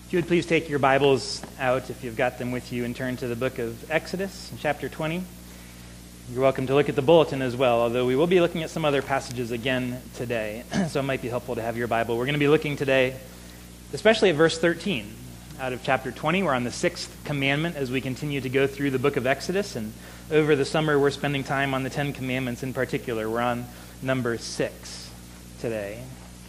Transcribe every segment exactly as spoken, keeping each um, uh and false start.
If you would please take your Bibles out, if you've got them with you, and turn to the book of Exodus, chapter twenty. You're welcome to look at the bulletin as well, although we will be looking at some other passages again today, so it might be helpful to have your Bible. We're going to be looking today, especially at verse thirteen out of chapter twenty. We're on the sixth commandment as we continue to go through the book of Exodus, and over the summer we're spending time on the Ten Commandments in particular. We're on number six today.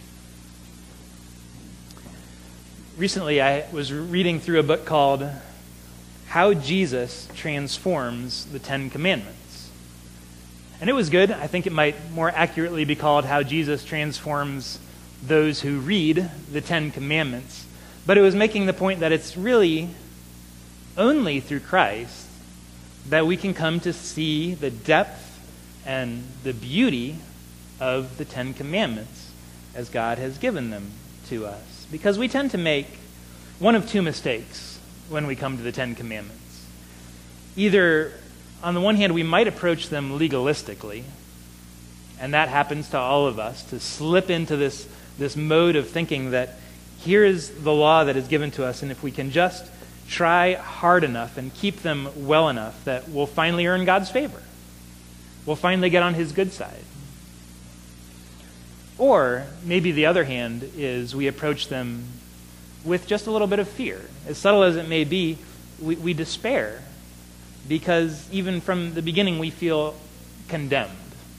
Recently, I was reading through a book called How Jesus Transforms the Ten Commandments. And it was good. I think it might more accurately be called How Jesus Transforms Those Who Read the Ten Commandments. But it was making the point that it's really only through Christ that we can come to see the depth and the beauty of the Ten Commandments as God has given them to us. Because we tend to make one of two mistakes when we come to the Ten Commandments. Either, on the one hand, we might approach them legalistically, and that happens to all of us, to slip into this, this mode of thinking that here is the law that is given to us, and if we can just try hard enough and keep them well enough, that we'll finally earn God's favor. We'll finally get on His good side. Or maybe the other hand is we approach them with just a little bit of fear. As subtle as it may be, we, we despair because even from the beginning we feel condemned.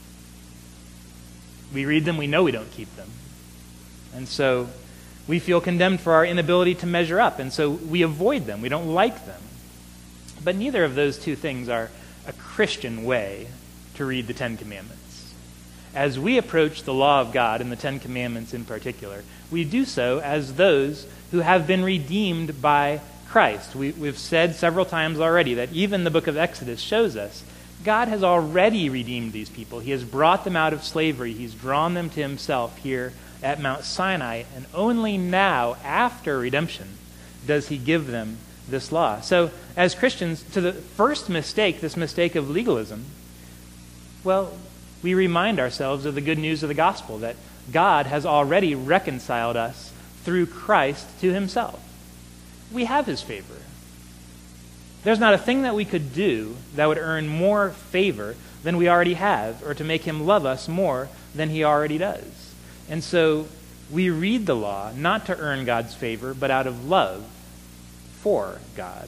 We read them, we know we don't keep them. And so we feel condemned for our inability to measure up, and so we avoid them. We don't like them. But neither of those two things are a Christian way to read the Ten Commandments. As we approach the law of God and the Ten Commandments in particular, we do so as those who have been redeemed by Christ. We, we've said several times already that even the book of Exodus shows us God has already redeemed these people. He has brought them out of slavery. He's drawn them to Himself here at Mount Sinai, and only now, after redemption, does He give them this law. So, as Christians, to the first mistake, this mistake of legalism, well, we remind ourselves of the good news of the gospel, that God has already reconciled us through Christ to Himself. We have His favor. There's not a thing that we could do that would earn more favor than we already have, or to make Him love us more than He already does. And so we read the law not to earn God's favor, but out of love for God.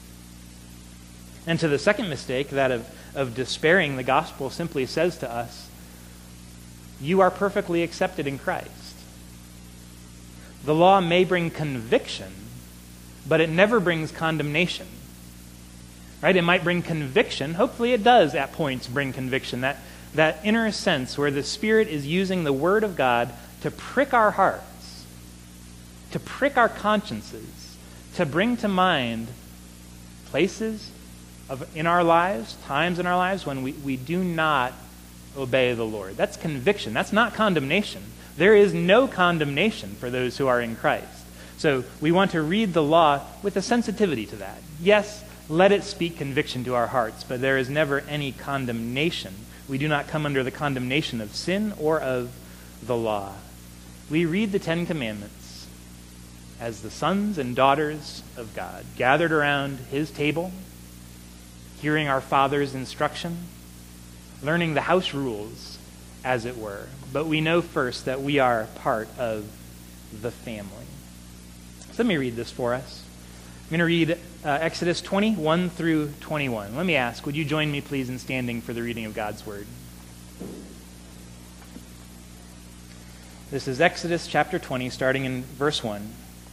And to the second mistake, that of of despairing, the gospel simply says to us, you are perfectly accepted in Christ. The law may bring conviction, but it never brings condemnation. Right? It might bring conviction. Hopefully it does at points bring conviction. That, that inner sense where the Spirit is using the Word of God to prick our hearts, to prick our consciences, to bring to mind places Of, in our lives, times in our lives when we, we do not obey the Lord. That's conviction. That's not condemnation. There is no condemnation for those who are in Christ. So we want to read the law with a sensitivity to that. Yes, let it speak conviction to our hearts, but there is never any condemnation. We do not come under the condemnation of sin or of the law. We read the Ten Commandments as the sons and daughters of God, gathered around His table, hearing our Father's instruction, learning the house rules, as it were. But we know first that we are part of the family. So let me read this for us. I'm going to read uh, Exodus twenty, one through twenty-one. Let me ask, would you join me please in standing for the reading of God's Word? This is Exodus chapter twenty, starting in verse one.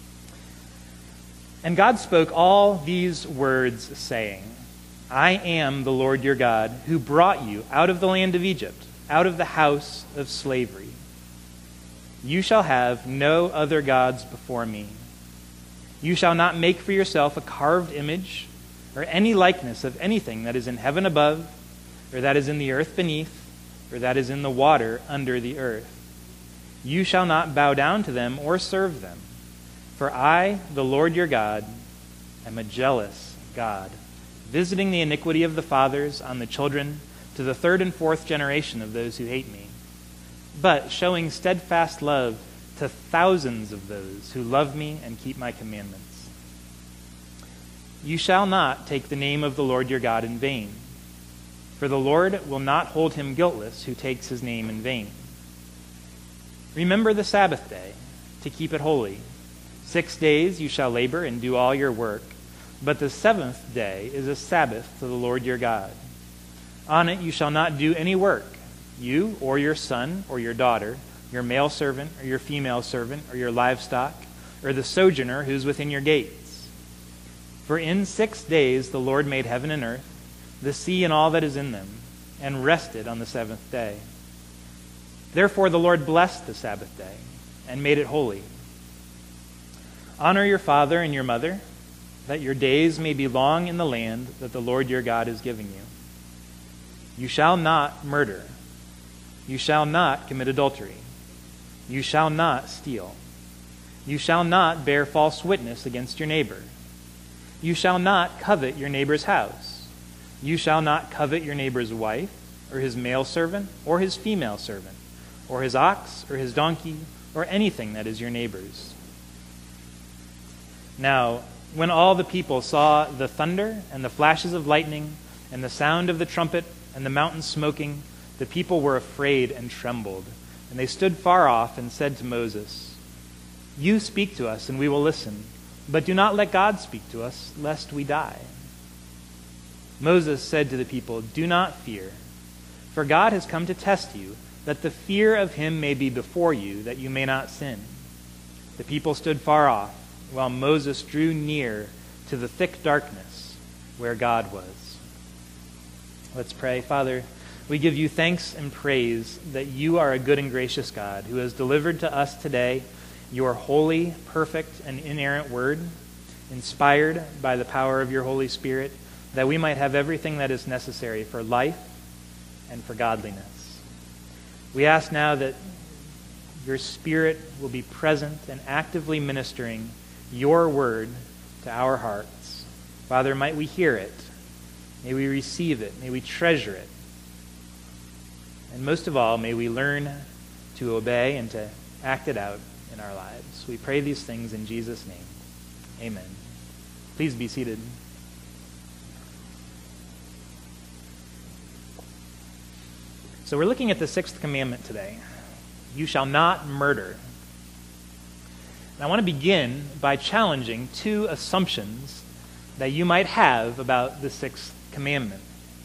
And God spoke all these words, saying, I am the Lord your God, who brought you out of the land of Egypt, out of the house of slavery. You shall have no other gods before me. You shall not make for yourself a carved image, or any likeness of anything that is in heaven above, or that is in the earth beneath, or that is in the water under the earth. You shall not bow down to them or serve them. For I, the Lord your God, am a jealous God, visiting the iniquity of the fathers on the children to the third and fourth generation of those who hate me, but showing steadfast love to thousands of those who love me and keep my commandments. You shall not take the name of the Lord your God in vain, for the Lord will not hold him guiltless who takes his name in vain. Remember the Sabbath day, to keep it holy. Six days you shall labor and do all your work, but the seventh day is a Sabbath to the Lord your God. On it you shall not do any work, you or your son or your daughter, your male servant or your female servant, or your livestock, or the sojourner who's within your gates. For in six days the Lord made heaven and earth, the sea and all that is in them, and rested on the seventh day. Therefore the Lord blessed the Sabbath day, and made it holy. Honor your father and your mother, that your days may be long in the land that the Lord your God is giving you. You shall not murder. You shall not commit adultery. You shall not steal. You shall not bear false witness against your neighbor. You shall not covet your neighbor's house. You shall not covet your neighbor's wife, or his male servant, or his female servant, or his ox, or his donkey, or anything that is your neighbor's. Now, when all the people saw the thunder and the flashes of lightning and the sound of the trumpet and the mountain smoking, the people were afraid and trembled. And they stood far off and said to Moses, "You speak to us and we will listen, but do not let God speak to us, lest we die." Moses said to the people, "Do not fear, for God has come to test you, that the fear of him may be before you, that you may not sin." The people stood far off, while Moses drew near to the thick darkness where God was. Let's pray. Father, we give you thanks and praise that you are a good and gracious God who has delivered to us today your holy, perfect, and inerrant word, inspired by the power of your Holy Spirit, that we might have everything that is necessary for life and for godliness. We ask now that your Spirit will be present and actively ministering your word to our hearts. Father, might we hear it. May we receive it. May we treasure it. And most of all, may we learn to obey and to act it out in our lives. We pray these things in Jesus' name. Amen. Please be seated. So we're looking at the sixth commandment today. You shall not murder. And I want to begin by challenging two assumptions that you might have about the sixth commandment.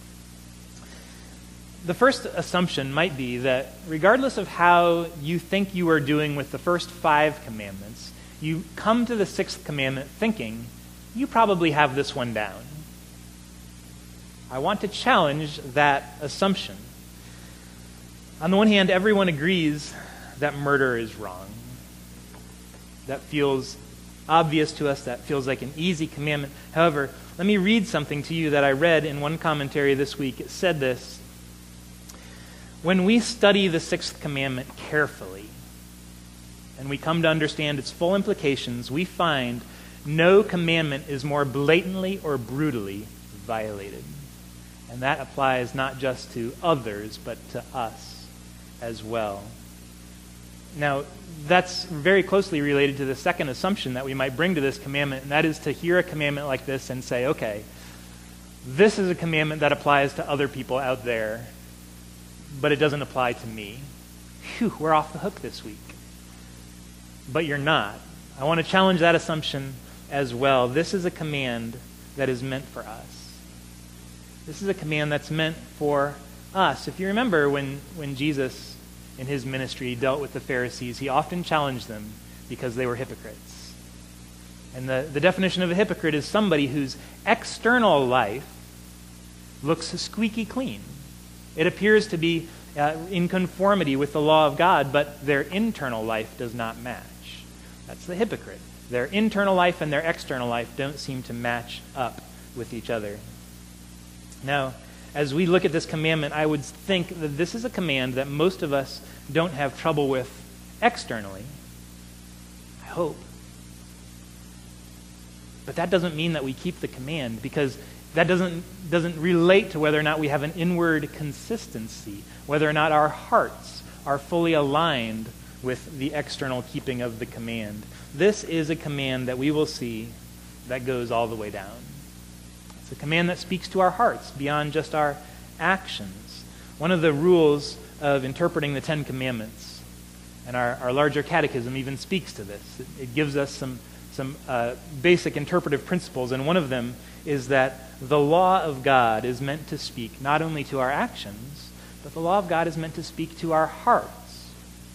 The first assumption might be that regardless of how you think you are doing with the first five commandments, you come to the sixth commandment thinking, you probably have this one down. I want to challenge that assumption. On the one hand, everyone agrees that murder is wrong. That feels obvious to us. That feels like an easy commandment. However, let me read something to you that I read in one commentary this week. It said this: when we study the sixth commandment carefully and we come to understand its full implications, we find no commandment is more blatantly or brutally violated. And that applies not just to others, but to us as well. Now, that's very closely related to the second assumption that we might bring to this commandment, and that is to hear a commandment like this and say, okay, this is a commandment that applies to other people out there, but it doesn't apply to me. Phew, we're off the hook this week. But you're not. I want to challenge that assumption as well. This is a command that is meant for us. This is a command that's meant for us. If you remember when, when Jesus in his ministry dealt with the Pharisees, he often challenged them because they were hypocrites. And the, the definition of a hypocrite is somebody whose external life looks squeaky clean. It appears to be uh, in conformity with the law of God, but their internal life does not match. That's the hypocrite. Their internal life and their external life don't seem to match up with each other. Now, as we look at this commandment, I would think that this is a command that most of us don't have trouble with externally. I hope. But that doesn't mean that we keep the command, because that doesn't, doesn't relate to whether or not we have an inward consistency, whether or not our hearts are fully aligned with the external keeping of the command. This is a command that we will see that goes all the way down. It's a command that speaks to our hearts beyond just our actions. One of the rules of interpreting the Ten Commandments, and our, our larger catechism even speaks to this. It, it gives us some, some uh, basic interpretive principles, and one of them is that the law of God is meant to speak not only to our actions, but the law of God is meant to speak to our hearts,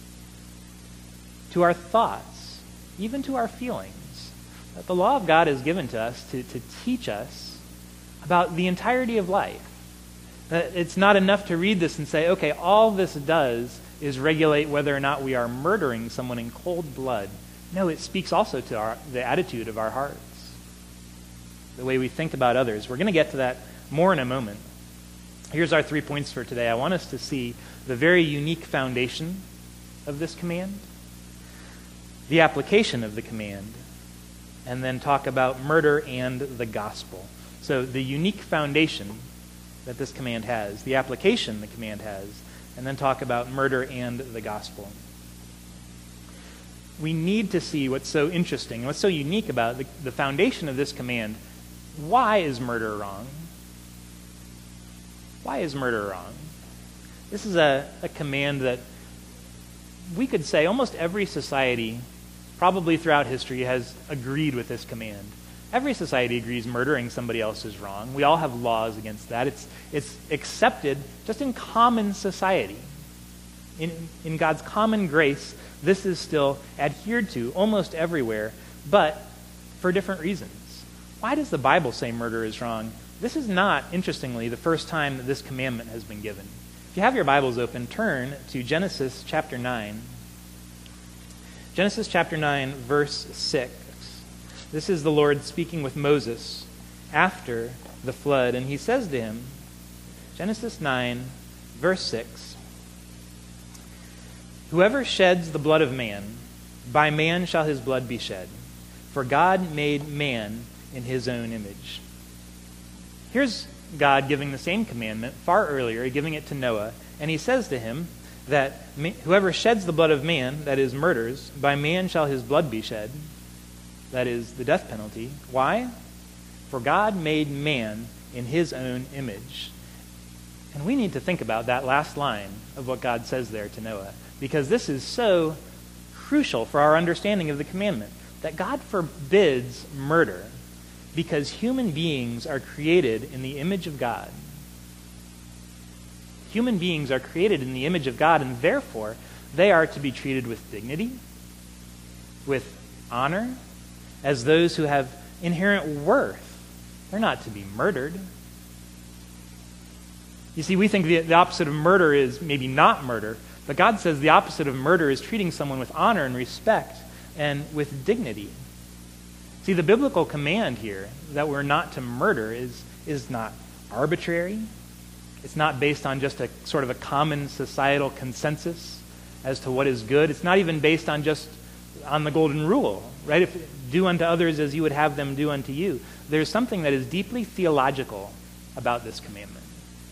to our thoughts, even to our feelings. That the law of God is given to us to, to teach us about the entirety of life. That it's not enough to read this and say, okay, all this does is regulate whether or not we are murdering someone in cold blood. No, it speaks also to our, the attitude of our hearts, the way we think about others. We're going to get to that more in a moment. Here's our three points for today. I want us to see the very unique foundation of this command, the application of the command, and then talk about murder and the gospel. So the unique foundation that this command has, the application the command has, and then talk about murder and the gospel. We need to see what's so interesting, what's so unique about the, the foundation of this command. Why is murder wrong? Why is murder wrong? This is a, a command that we could say almost every society, probably throughout history, has agreed with this command. Every society agrees murdering somebody else is wrong. We all have laws against that. It's, it's accepted just in common society. In, in God's common grace, this is still adhered to almost everywhere, but for different reasons. Why does the Bible say murder is wrong? This is not, interestingly, the first time that this commandment has been given. If you have your Bibles open, turn to Genesis chapter nine. Genesis chapter nine, verse six. This is the Lord speaking with Moses after the flood, and he says to him, Genesis nine, verse six, "Whoever sheds the blood of man, by man shall his blood be shed, for God made man in his own image." Here's God giving the same commandment far earlier, giving it to Noah, and he says to him that whoever sheds the blood of man, that is murders, by man shall his blood be shed, that is the death penalty. Why? For God made man in his own image. And we need to think about that last line of what God says there to Noah, because this is so crucial for our understanding of the commandment, that God forbids murder because human beings are created in the image of God. Human beings are created in the image of God, and therefore they are to be treated with dignity, with honor, as those who have inherent worth. They're not to be murdered. You see, we think the, the opposite of murder is maybe not murder, but God says the opposite of murder is treating someone with honor and respect and with dignity. See, the biblical command here that we're not to murder is, is not arbitrary. It's not based on just a sort of a common societal consensus as to what is good. It's not even based on just on the golden rule, right? If do unto others as you would have them do unto you. There's something that is deeply theological about this commandment.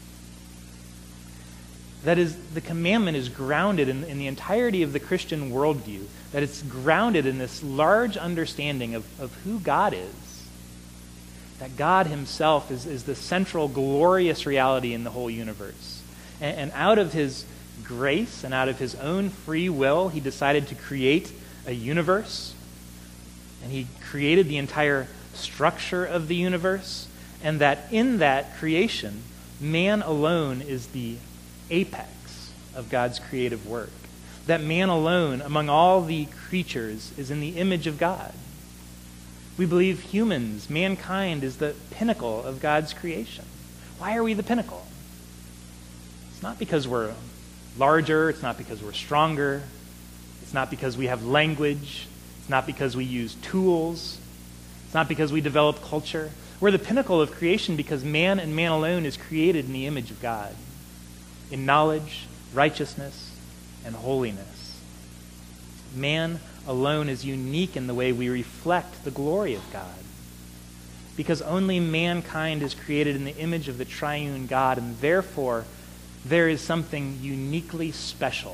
That is, the commandment is grounded in, in the entirety of the Christian worldview, that it's grounded in this large understanding of, of who God is, that God himself is, is the central glorious reality in the whole universe. And, and out of his grace and out of his own free will, he decided to create a universe, and he created the entire structure of the universe, and that in that creation, man alone is the apex of God's creative work. That man alone, among all the creatures, is in the image of God. We believe humans, mankind, is the pinnacle of God's creation. Why are we the pinnacle? It's not because we're larger, it's not because we're stronger, it's not because we have language, it's not because we use tools, it's not because we develop culture. We're the pinnacle of creation because man and man alone is created in the image of God, in knowledge, righteousness, and holiness. Man alone is unique in the way we reflect the glory of God, because only mankind is created in the image of the triune God, and therefore there is something uniquely special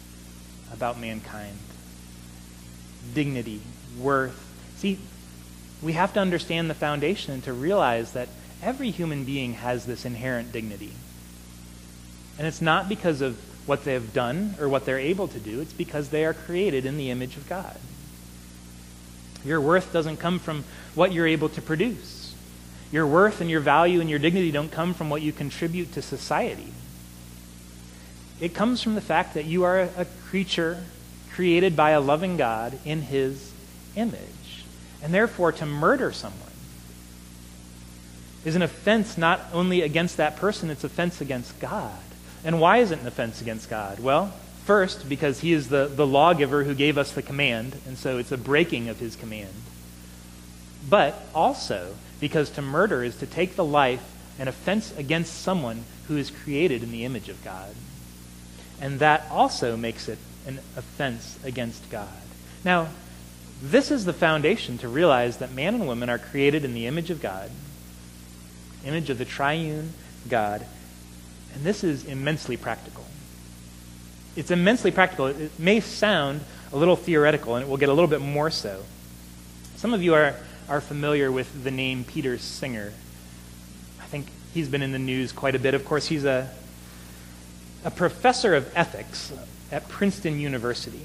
about mankind. Dignity, worth. See, we have to understand the foundation and to realize that every human being has this inherent dignity. And it's not because of what they have done or what they're able to do. It's because they are created in the image of God. Your worth doesn't come from what you're able to produce. Your worth and your value and your dignity don't come from what you contribute to society. It comes from the fact that you are a creature created by a loving God in his image. And therefore, to murder someone is an offense not only against that person, it's offense against God. And why is it an offense against God? Well, first, because he is the, the lawgiver who gave us the command, and so it's a breaking of his command. But also because to murder is to take the life, an offense against someone who is created in the image of God. And that also makes it an offense against God. Now, this is the foundation to realize that man and woman are created in the image of God, image of the triune God, and this is immensely practical. It's immensely practical. It may sound a little theoretical, and it will get a little bit more so. Some of you are, are familiar with the name Peter Singer. I think he's been in the news quite a bit. Of course, he's a, a professor of ethics at Princeton University.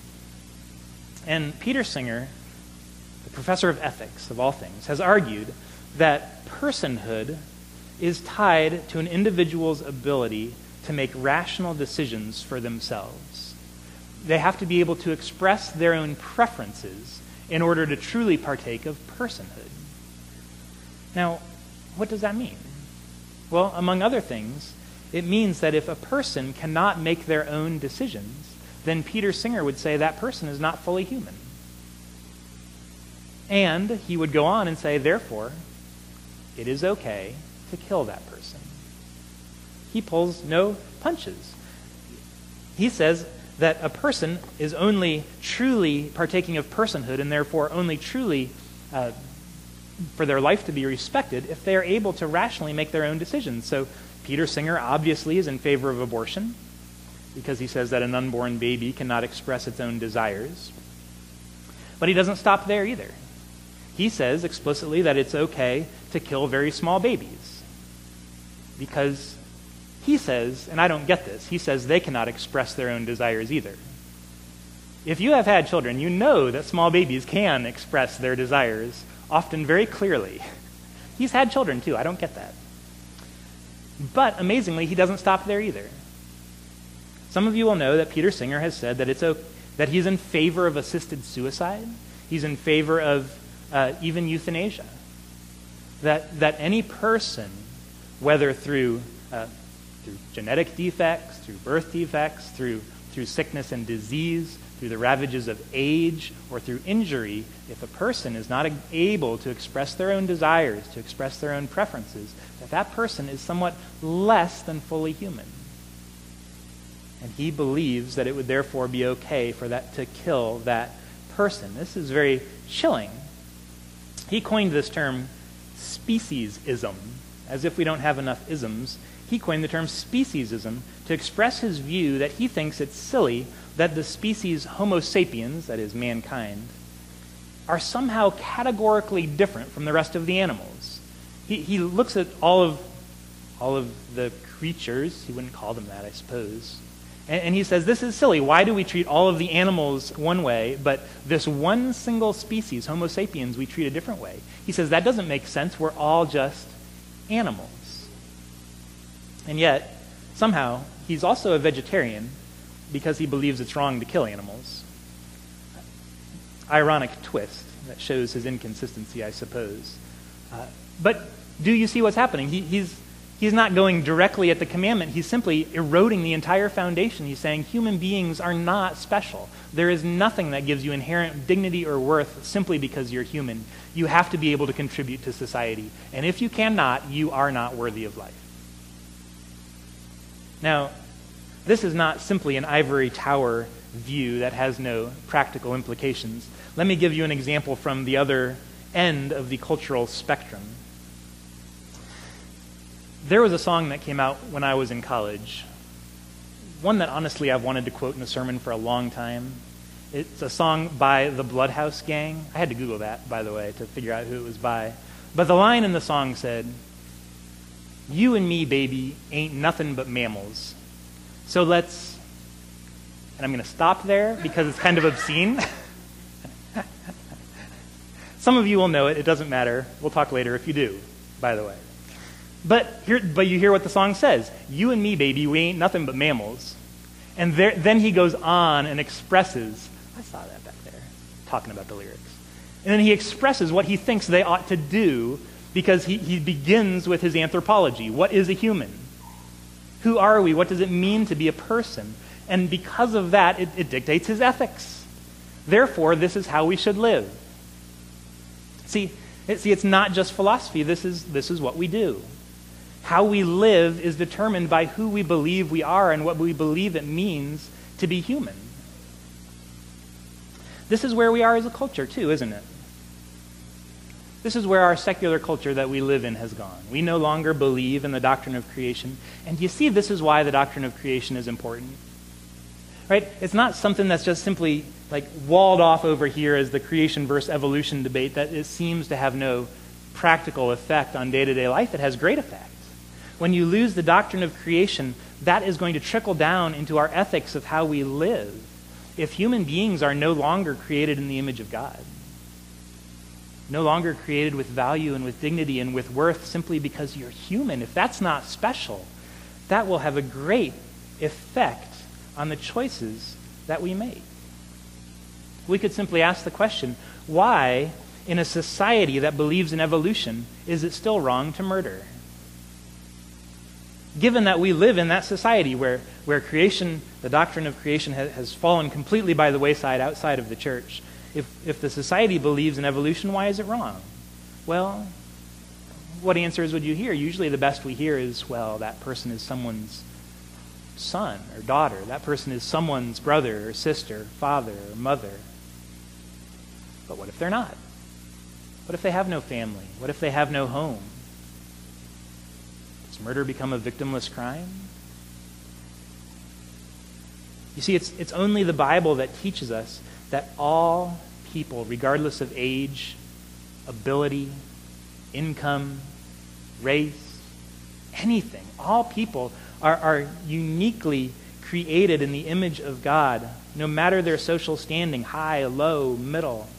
And Peter Singer, the professor of ethics of all things, has argued that personhood is tied to an individual's ability to make rational decisions for themselves. They have to be able to express their own preferences in order to truly partake of personhood. Now, what does that mean? Well, among other things, it means that if a person cannot make their own decisions, then Peter Singer would say that person is not fully human. And he would go on and say, therefore, it is okay to kill that person. He pulls no punches. He says that a person is only truly partaking of personhood and therefore only truly uh, for their life to be respected if they are able to rationally make their own decisions. So Peter Singer obviously is in favor of abortion because he says that an unborn baby cannot express its own desires. But he doesn't stop there either. He says explicitly that it's okay to kill very small babies because he says, and I don't get this, he says they cannot express their own desires either. If you have had children, you know that small babies can express their desires, often very clearly. He's had children too, I don't get that. But amazingly, he doesn't stop there either. Some of you will know that Peter Singer has said that it's okay, that he's in favor of assisted suicide. He's in favor of uh, even euthanasia. That that any person, whether through uh, through genetic defects, through birth defects, through through sickness and disease, through the ravages of age, or through injury, if a person is not able to express their own desires, to express their own preferences, that that person is somewhat less than fully human. And he believes that it would therefore be okay for that to kill that person. This is very chilling. He coined this term speciesism, as if we don't have enough isms. He coined the term speciesism to express his view that he thinks it's silly that the species Homo sapiens, that is mankind, are somehow categorically different from the rest of the animals. He, he looks at all of, all of the creatures, he wouldn't call them that, I suppose, and, and he says, this is silly. Why do we treat all of the animals one way, but this one single species, Homo sapiens, we treat a different way? He says, that doesn't make sense. We're all just animals. And yet, somehow, he's also a vegetarian because he believes it's wrong to kill animals. Ironic twist that shows his inconsistency, I suppose. Uh, but do you see what's happening? He, he's, he's not going directly at the commandment. He's simply eroding the entire foundation. He's saying human beings are not special. There is nothing that gives you inherent dignity or worth simply because you're human. You have to be able to contribute to society. And if you cannot, you are not worthy of life. Now, this is not simply an ivory tower view that has no practical implications. Let me give you an example from the other end of the cultural spectrum. There was a song that came out when I was in college, one that honestly I've wanted to quote in a sermon for a long time. It's a song by the Bloodhouse Gang. I had to Google that, by the way, to figure out who it was by. But the line in the song said, "You and me, baby, ain't nothing but mammals. So let's," and I'm going to stop there because it's kind of obscene. Some of you will know it. It doesn't matter. We'll talk later if you do, by the way. But here, but you hear what the song says. "You and me, baby, we ain't nothing but mammals." And there, then he goes on and expresses, I saw that back there, talking about the lyrics. And then he expresses what he thinks they ought to do because he, he begins with his anthropology. What is a human? Who are we? What does it mean to be a person? And because of that, it, it dictates his ethics. Therefore, this is how we should live. See, it, see, it's not just philosophy. This is, this is what we do. How we live is determined by who we believe we are and what we believe it means to be human. This is where we are as a culture, too, isn't it? This is where our secular culture that we live in has gone. We no longer believe in the doctrine of creation. And you see, this is why the doctrine of creation is important. Right? It's not something that's just simply like walled off over here as the creation versus evolution debate that it seems to have no practical effect on day-to-day life. It has great effect. When you lose the doctrine of creation, that is going to trickle down into our ethics of how we live. If human beings are no longer created in the image of God, no longer created with value and with dignity and with worth simply because you're human, if that's not special, that will have a great effect on the choices that we make. We could simply ask the question, why, in a society that believes in evolution, is it still wrong to murder? Given that we live in that society where, where creation, the doctrine of creation has, has fallen completely by the wayside outside of the church, if, if the society believes in evolution, why is it wrong? Well, what answers would you hear? Usually the best we hear is, well, that person is someone's son or daughter. That person is someone's brother or sister, father or mother. But what if they're not? What if they have no family? What if they have no home? Does murder become a victimless crime? You see, it's, it's only the Bible that teaches us that all people, regardless of age, ability, income, race, anything, all people are, are uniquely created in the image of God, no matter their social standing, high, low, middle.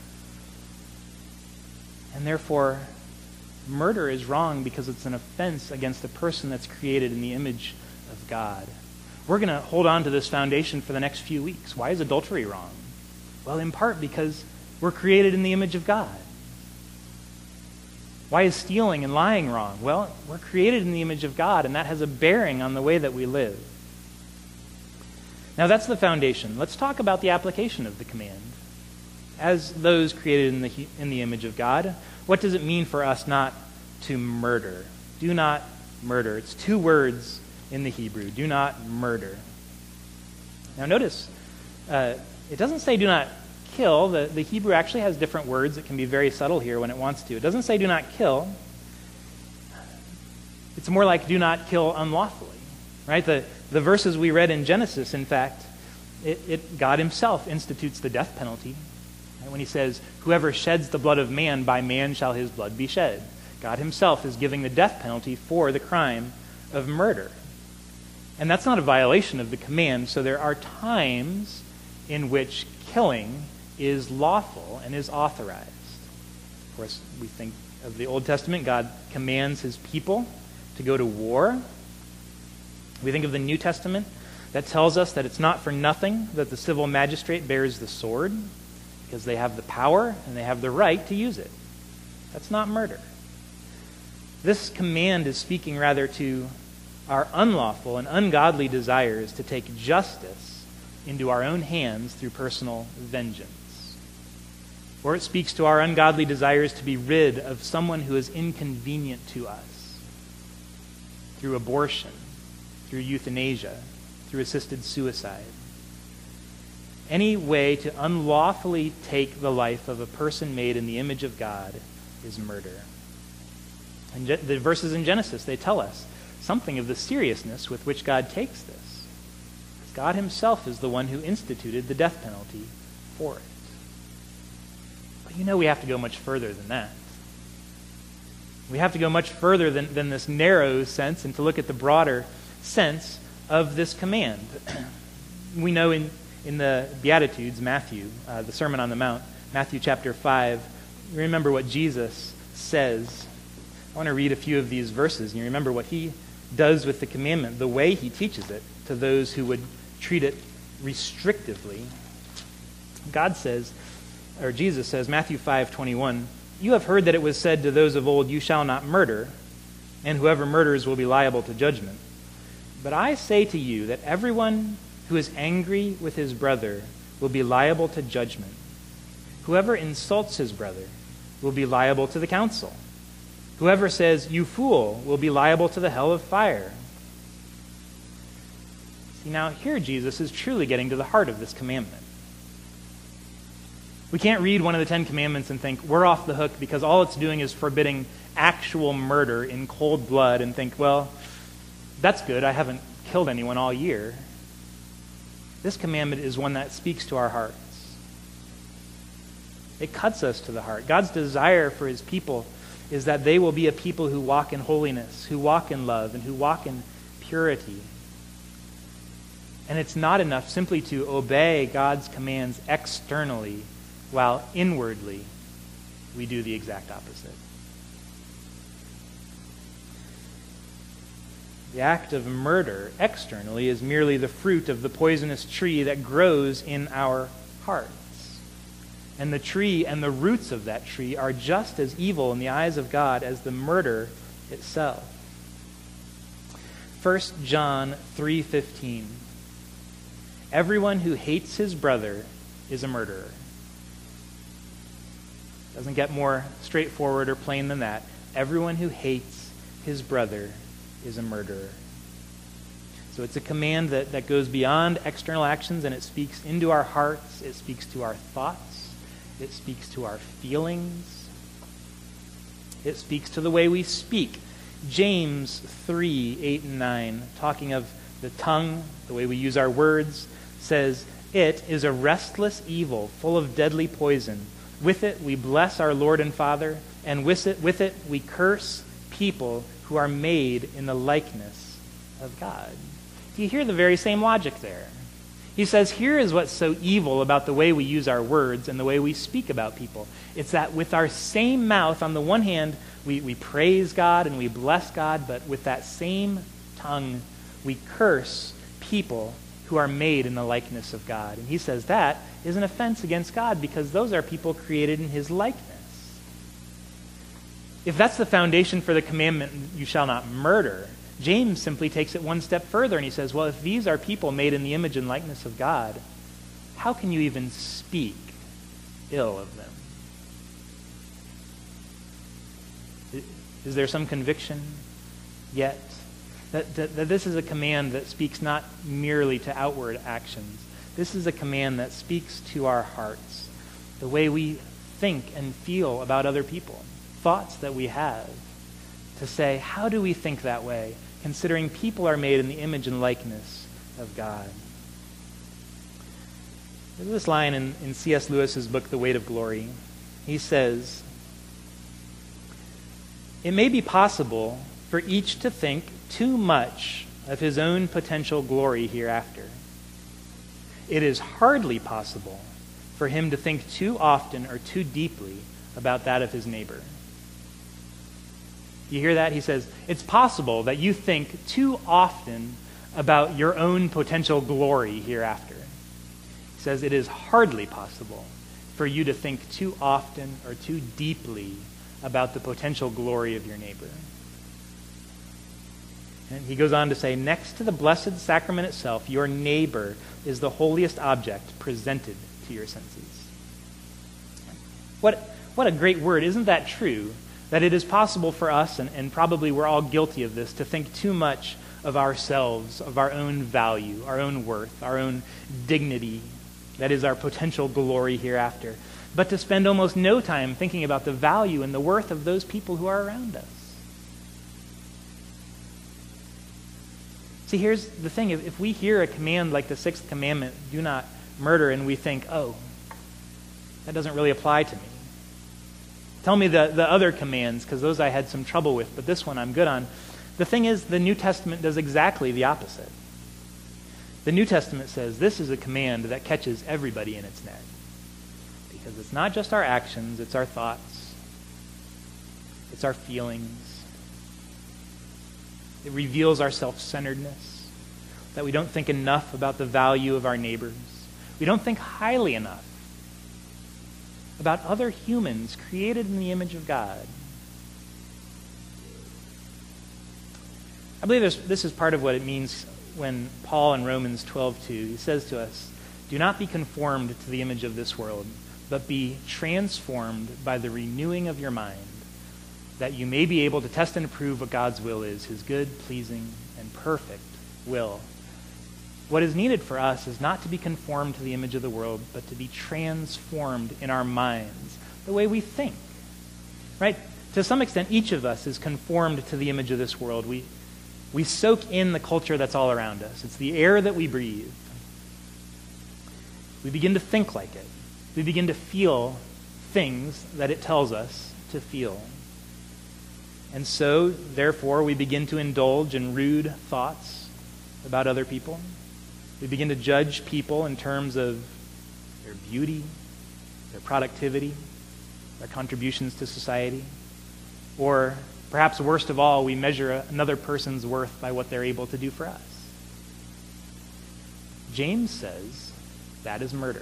And therefore, murder is wrong because it's an offense against the person that's created in the image of God. We're going to hold on to this foundation for the next few weeks. Why is adultery wrong? Well, in part because we're created in the image of God. Why is stealing and lying wrong? Well, we're created in the image of God, and that has a bearing on the way that we live. Now, that's the foundation. Let's talk about the application of the command. As those created in the, in the image of God, what does it mean for us not to murder? Do not murder. It's two words in the Hebrew. Do not murder. Now notice, uh, it doesn't say do not kill. The, the Hebrew actually has different words that can be very subtle here when it wants to. It doesn't say do not kill. It's more like do not kill unlawfully. Right? The, the verses we read in Genesis, in fact, it, it, God himself institutes the death penalty. When he says, whoever sheds the blood of man, by man shall his blood be shed. God himself is giving the death penalty for the crime of murder. And that's not a violation of the command, so there are times in which killing is lawful and is authorized. Of course, we think of the Old Testament, God commands his people to go to war. We think of the New Testament, that tells us that it's not for nothing that the civil magistrate bears the sword, because they have the power and they have the right to use it. That's not murder. This command is speaking rather to our unlawful and ungodly desires to take justice into our own hands through personal vengeance. Or it speaks to our ungodly desires to be rid of someone who is inconvenient to us through abortion, through euthanasia, through assisted suicide. Any way to unlawfully take the life of a person made in the image of God is murder. And the verses in Genesis, they tell us something of the seriousness with which God takes this. God himself is the one who instituted the death penalty for it. But you know we have to go much further than that. We have to go much further than, than this narrow sense and to look at the broader sense of this command. We know in, in the Beatitudes, Matthew, uh, the Sermon on the Mount, Matthew chapter five, you remember what Jesus says. I want to read a few of these verses, and you remember what he does with the commandment, the way he teaches it to those who would treat it restrictively. God says, or Jesus says, Matthew five twenty-one, "You have heard that it was said to those of old, 'You shall not murder,' and whoever murders will be liable to judgment. But I say to you that everyone who is angry with his brother will be liable to judgment. Whoever insults his brother will be liable to the council. Whoever says, 'You fool,' will be liable to the hell of fire." See, now here Jesus is truly getting to the heart of this commandment. We can't read one of the Ten Commandments and think, we're off the hook because all it's doing is forbidding actual murder in cold blood and think, well, that's good. I haven't killed anyone all year. This commandment is one that speaks to our hearts. It cuts us to the heart. God's desire for his people is that they will be a people who walk in holiness, who walk in love, and who walk in purity. And it's not enough simply to obey God's commands externally, while inwardly we do the exact opposite. The act of murder externally is merely the fruit of the poisonous tree that grows in our hearts. And the tree and the roots of that tree are just as evil in the eyes of God as the murder itself. First John three fifteen. "Everyone who hates his brother is a murderer." Doesn't get more straightforward or plain than that. Everyone who hates his brother is a murderer. So it's a command that, that goes beyond external actions, and it speaks into our hearts. It speaks to our thoughts. It speaks to our feelings. It speaks to the way we speak. James three, eight and nine, talking of the tongue, the way we use our words, says, "It is a restless evil full of deadly poison. With it we bless our Lord and Father, and with it, with it we curse people who are made in the likeness of God." Do you hear the very same logic there? He says, here is what's so evil about the way we use our words and the way we speak about people. It's that with our same mouth, on the one hand, we, we praise God and we bless God, but with that same tongue, we curse people who are made in the likeness of God. And he says that is an offense against God because those are people created in his likeness. If that's the foundation for the commandment, "You shall not murder," James simply takes it one step further and he says, well, if these are people made in the image and likeness of God, how can you even speak ill of them? Is there some conviction yet? That, that, that this is a command that speaks not merely to outward actions. This is a command that speaks to our hearts, the way we think and feel about other people, thoughts that we have, to say, how do we think that way, considering people are made in the image and likeness of God? There's this line in, in C S Lewis's book, The Weight of Glory. He says, "It may be possible for each to think too much of his own potential glory hereafter. It is hardly possible for him to think too often or too deeply about that of his neighbor." You hear that? He says, it's possible that you think too often about your own potential glory hereafter. He says it is hardly possible for you to think too often or too deeply about the potential glory of your neighbor. And he goes on to say, next to the blessed sacrament itself, your neighbor is the holiest object presented to your senses. What, what a great word. Isn't that true? That it is possible for us, and, and probably we're all guilty of this, to think too much of ourselves, of our own value, our own worth, our own dignity, that is our potential glory hereafter, but to spend almost no time thinking about the value and the worth of those people who are around us. See, here's the thing. If, if we hear a command like the sixth commandment, do not murder, and we think, oh, that doesn't really apply to me. Tell me the, the other commands, because those I had some trouble with, but this one I'm good on. The thing is, the New Testament does exactly the opposite. The New Testament says this is a command that catches everybody in its net. Because it's not just our actions, it's our thoughts. It's our feelings. It reveals our self-centeredness, that we don't think enough about the value of our neighbors. We don't think highly enough about other humans created in the image of God. I believe this, this is part of what it means when Paul in Romans twelve two, he says to us, do not be conformed to the image of this world, but be transformed by the renewing of your mind, that you may be able to test and approve what God's will is, his good, pleasing, and perfect will. What is needed for us is not to be conformed to the image of the world, but to be transformed in our minds, the way we think. Right? To some extent, each of us is conformed to the image of this world. We, we soak in the culture that's all around us. It's the air that we breathe. We begin to think like it. We begin to feel things that it tells us to feel. And so, therefore, we begin to indulge in rude thoughts about other people. We begin to judge people in terms of their beauty, their productivity, their contributions to society. Or, perhaps worst of all, we measure another person's worth by what they're able to do for us. James says that is murder.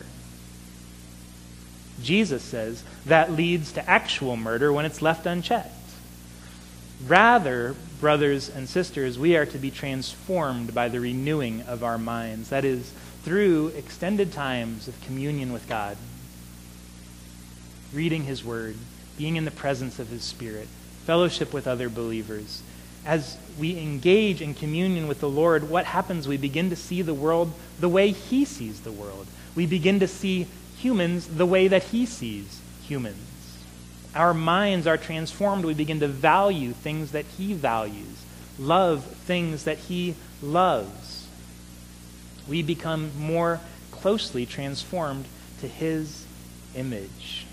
Jesus says that leads to actual murder when it's left unchecked. Rather, brothers and sisters, we are to be transformed by the renewing of our minds. That is, through extended times of communion with God, reading his word, being in the presence of his Spirit, fellowship with other believers. As we engage in communion with the Lord, what happens? We begin to see the world the way he sees the world. We begin to see humans the way that he sees humans. Our minds are transformed. We begin to value things that he values, love things that he loves. We become more closely transformed to his image.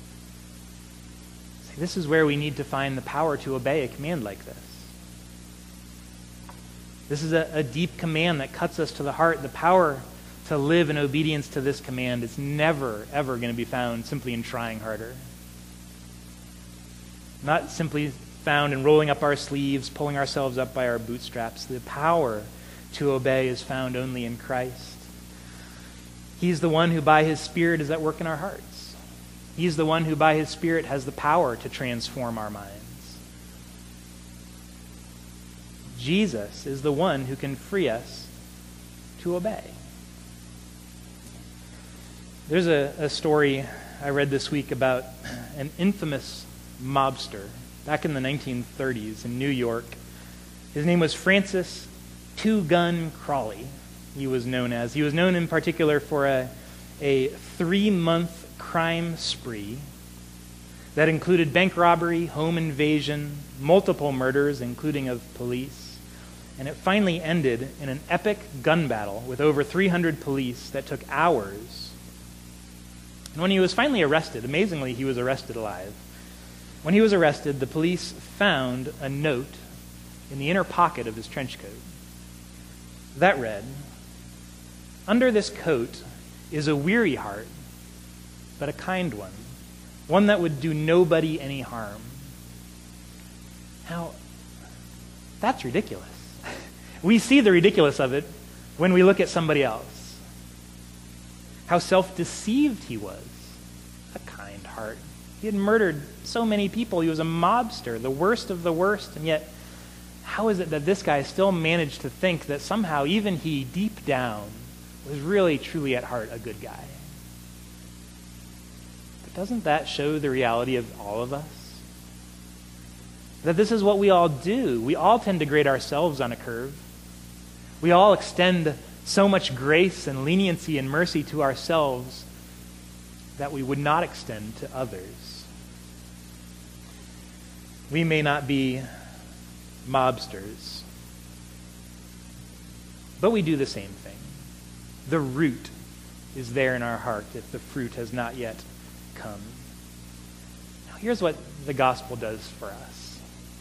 See, this is where we need to find the power to obey a command like this. This is a, a deep command that cuts us to the heart. The power to live in obedience to this command is never, ever going to be found simply in trying harder. Not simply found in rolling up our sleeves, pulling ourselves up by our bootstraps. The power to obey is found only in Christ. He's the one who by his Spirit is at work in our hearts. He's the one who by his Spirit has the power to transform our minds. Jesus is the one who can free us to obey. There's a, a story I read this week about an infamous mobster back in the nineteen thirties in New York. His name was Francis Two Gun Crawley, he was known as. He was known in particular for a, a three-month crime spree that included bank robbery, home invasion, multiple murders, including of police. And it finally ended in an epic gun battle with over three hundred police that took hours. And when he was finally arrested, amazingly, he was arrested alive. When he was arrested, the police found a note in the inner pocket of his trench coat. That read, "Under this coat is a weary heart, but a kind one, one that would do nobody any harm." Now, that's ridiculous. We see the ridiculous of it when we look at somebody else. How self-deceived he was. A kind heart. He had murdered so many people. He was a mobster, the worst of the worst. And yet, how is it that this guy still managed to think that somehow even he, deep down, was really, truly at heart a good guy? But doesn't that show the reality of all of us? That this is what we all do. We all tend to grade ourselves on a curve. We all extend so much grace and leniency and mercy to ourselves that we would not extend to others. We may not be mobsters, But we do the same thing. The root is there in our heart if the fruit has not yet come. Now, here's what the gospel does for us.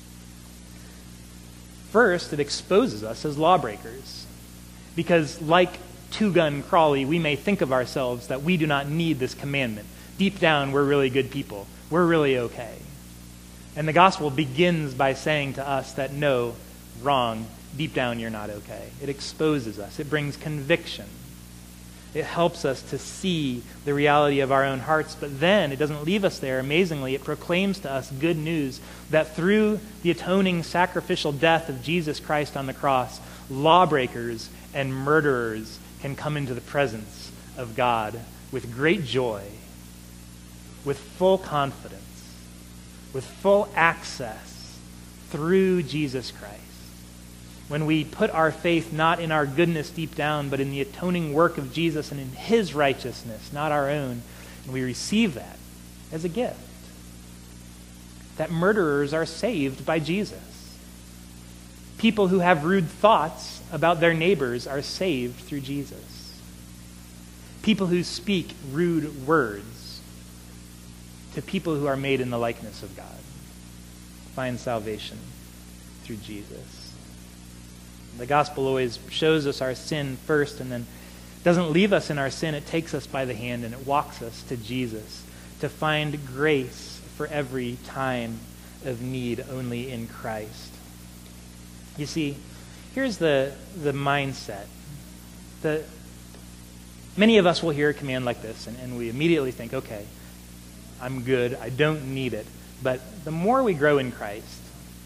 First, it exposes us as lawbreakers. Because like Two-Gun Crawley, we may think of ourselves that we do not need this commandment. Deep down, we're really good people. We're really okay. And the gospel begins by saying to us that no, wrong, deep down you're not okay. It exposes us. It brings conviction. It helps us to see the reality of our own hearts, but then it doesn't leave us there. Amazingly, it proclaims to us good news that through the atoning sacrificial death of Jesus Christ on the cross, lawbreakers and murderers can come into the presence of God with great joy, with full confidence, with full access through Jesus Christ. When we put our faith not in our goodness deep down, but in the atoning work of Jesus and in his righteousness, not our own, and we receive that as a gift. That murderers are saved by Jesus. People who have rude thoughts about their neighbors are saved through Jesus. People who speak rude words to people who are made in the likeness of God find salvation through Jesus. The gospel always shows us our sin first and then doesn't leave us in our sin. It takes us by the hand and it walks us to Jesus to find grace for every time of need only in Christ. You see, here's the, the mindset. The, many of us will hear a command like this and, and we immediately think, okay, I'm good, I don't need it. But the more we grow in Christ,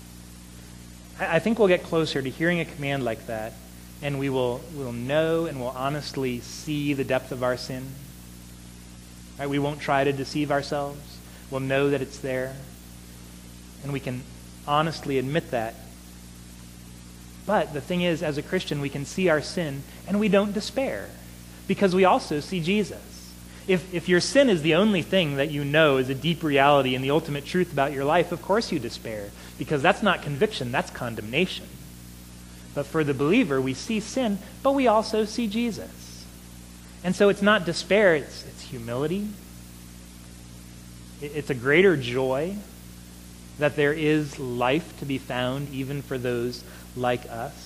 I think we'll get closer to hearing a command like that, and we will will know and will honestly see the depth of our sin. Right? We won't try to deceive ourselves. We'll know that it's there, and we can honestly admit that. But the thing is, as a Christian, we can see our sin, and we don't despair, because we also see Jesus. If, if your sin is the only thing that you know is a deep reality and the ultimate truth about your life, of course you despair, because that's not conviction, that's condemnation. But for the believer, we see sin, but we also see Jesus. And so it's not despair, it's, it's humility. It, it's a greater joy that there is life to be found even for those like us.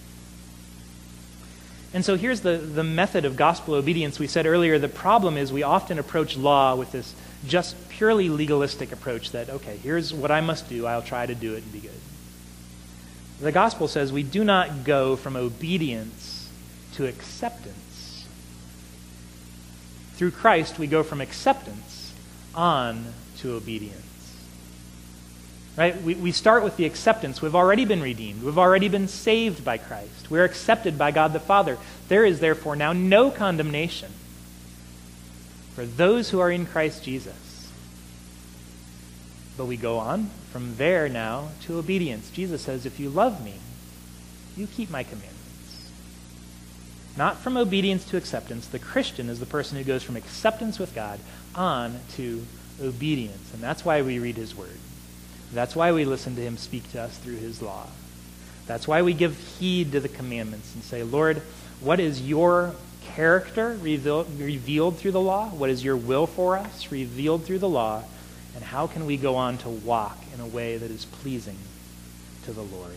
And so here's the, the method of gospel obedience. We said earlier, the problem is we often approach law with this just purely legalistic approach that, okay, here's what I must do. I'll try to do it and be good. The gospel says we do not go from obedience to acceptance. Through Christ, we go from acceptance on to obedience. Right? We, we start with the acceptance. We've already been redeemed. We've already been saved by Christ. We're accepted by God the Father. There is therefore now no condemnation for those who are in Christ Jesus. But we go on from there now to obedience. Jesus says, if you love me, you keep my commandments. Not from obedience to acceptance. The Christian is the person who goes from acceptance with God on to obedience. And that's why we read his word. That's why we listen to him speak to us through his law. That's why we give heed to the commandments and say, Lord, what is your character revealed, revealed through the law? What is your will for us revealed through the law? And how can we go on to walk in a way that is pleasing to the Lord?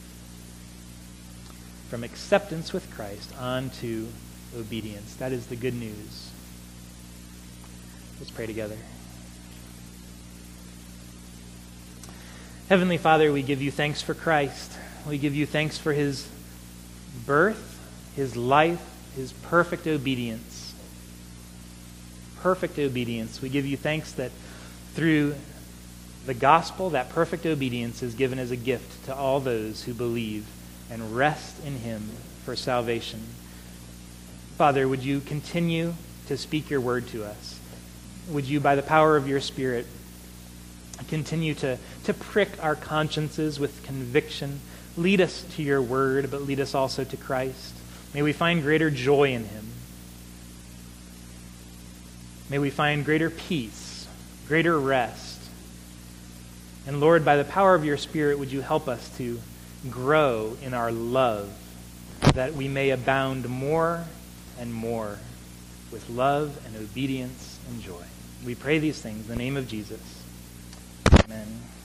From acceptance with Christ on to obedience. That is the good news. Let's pray together. Heavenly Father, we give you thanks for Christ. We give you thanks for his birth, his life, his perfect obedience. Perfect obedience. We give you thanks that through the gospel, that perfect obedience is given as a gift to all those who believe and rest in him for salvation. Father, would you continue to speak your word to us? Would you, by the power of your Spirit, continue to, to prick our consciences with conviction. Lead us to your word, but lead us also to Christ. May we find greater joy in him. May we find greater peace, greater rest. And Lord, by the power of your Spirit, would you help us to grow in our love that we may abound more and more with love and obedience and joy. We pray these things in the name of Jesus. Amen.